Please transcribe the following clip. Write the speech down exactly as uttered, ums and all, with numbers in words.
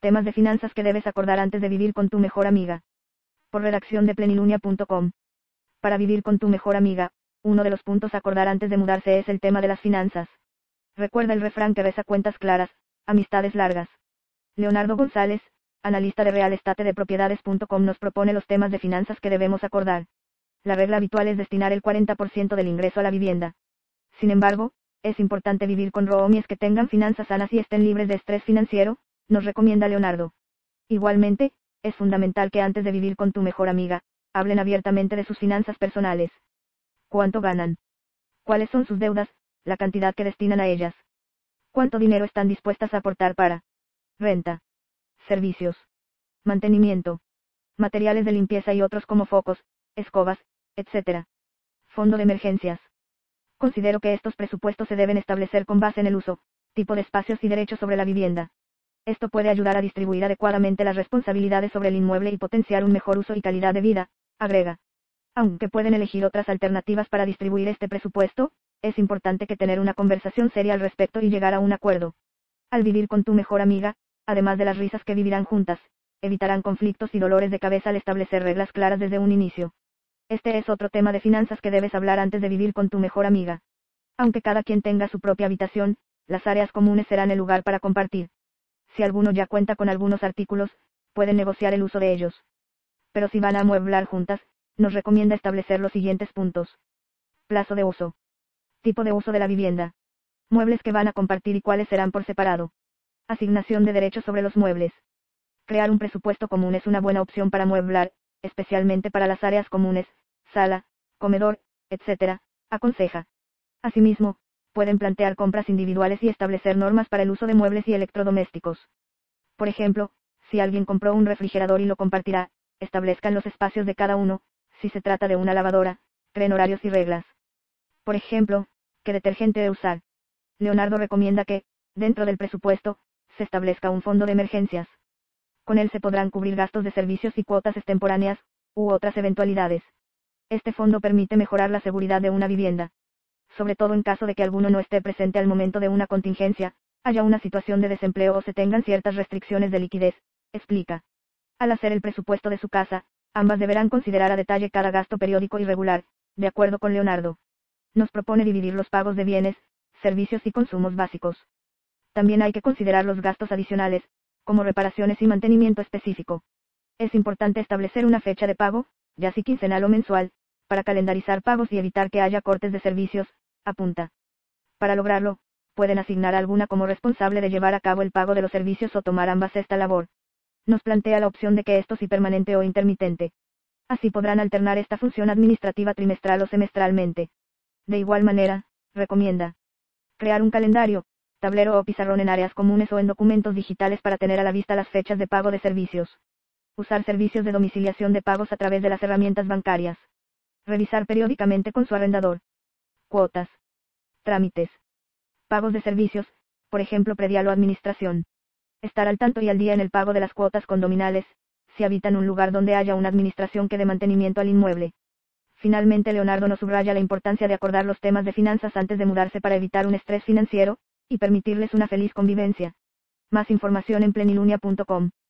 Temas de finanzas que debes acordar antes de vivir con tu mejor amiga. Por redacción de plenilunia punto com. Para vivir con tu mejor amiga, uno de los puntos a acordar antes de mudarse es el tema de las finanzas. Recuerda el refrán que reza: cuentas claras, amistades largas. Leonardo González, analista de real estate de propiedades punto com, nos propone los temas de finanzas que debemos acordar. La regla habitual es destinar el cuarenta por ciento del ingreso a la vivienda. Sin embargo, es importante vivir con roomies que tengan finanzas sanas y estén libres de estrés financiero, nos recomienda Leonardo. Igualmente, es fundamental que antes de vivir con tu mejor amiga, hablen abiertamente de sus finanzas personales. ¿Cuánto ganan? ¿Cuáles son sus deudas, la cantidad que destinan a ellas? ¿Cuánto dinero están dispuestas a aportar para renta, servicios, mantenimiento, materiales de limpieza y otros como focos, escobas, etcétera? Fondo de emergencias. Considero que estos presupuestos se deben establecer con base en el uso, tipo de espacios y derechos sobre la vivienda. Esto puede ayudar a distribuir adecuadamente las responsabilidades sobre el inmueble y potenciar un mejor uso y calidad de vida, agrega. Aunque pueden elegir otras alternativas para distribuir este presupuesto, es importante que tener una conversación seria al respecto y llegar a un acuerdo. Al vivir con tu mejor amiga, además de las risas que vivirán juntas, evitarán conflictos y dolores de cabeza al establecer reglas claras desde un inicio. Este es otro tema de finanzas que debes hablar antes de vivir con tu mejor amiga. Aunque cada quien tenga su propia habitación, las áreas comunes serán el lugar para compartir. Si alguno ya cuenta con algunos artículos, pueden negociar el uso de ellos. Pero si van a amueblar juntas, nos recomienda establecer los siguientes puntos. Plazo de uso. Tipo de uso de la vivienda. Muebles que van a compartir y cuáles serán por separado. Asignación de derechos sobre los muebles. Crear un presupuesto común es una buena opción para amueblar, especialmente para las áreas comunes, sala, comedor, etcétera, aconseja. Asimismo, pueden plantear compras individuales y establecer normas para el uso de muebles y electrodomésticos. Por ejemplo, si alguien compró un refrigerador y lo compartirá, establezcan los espacios de cada uno. Si se trata de una lavadora, creen horarios y reglas. Por ejemplo, ¿qué detergente de usar? Leonardo recomienda que, dentro del presupuesto, se establezca un fondo de emergencias. Con él se podrán cubrir gastos de servicios y cuotas extemporáneas, u otras eventualidades. Este fondo permite mejorar la seguridad de una vivienda. Sobre todo en caso de que alguno no esté presente al momento de una contingencia, haya una situación de desempleo o se tengan ciertas restricciones de liquidez, explica. Al hacer el presupuesto de su casa, ambas deberán considerar a detalle cada gasto periódico y regular, de acuerdo con Leonardo. Nos propone dividir los pagos de bienes, servicios y consumos básicos. También hay que considerar los gastos adicionales, como reparaciones y mantenimiento específico. Es importante establecer una fecha de pago, ya sea quincenal o mensual, para calendarizar pagos y evitar que haya cortes de servicios, apunta. Para lograrlo, pueden asignar a alguna como responsable de llevar a cabo el pago de los servicios o tomar ambas esta labor. Nos plantea la opción de que esto sea permanente o intermitente. Así podrán alternar esta función administrativa trimestral o semestralmente. De igual manera, recomienda crear un calendario, tablero o pizarrón en áreas comunes o en documentos digitales para tener a la vista las fechas de pago de servicios. Usar servicios de domiciliación de pagos a través de las herramientas bancarias. Revisar periódicamente con su arrendador. Cuotas. Trámites. Pagos de servicios, por ejemplo predial o administración. Estar al tanto y al día en el pago de las cuotas condominales, si habitan un lugar donde haya una administración que dé mantenimiento al inmueble. Finalmente Leonardo nos subraya la importancia de acordar los temas de finanzas antes de mudarse para evitar un estrés financiero, y permitirles una feliz convivencia. Más información en plenilunia punto com.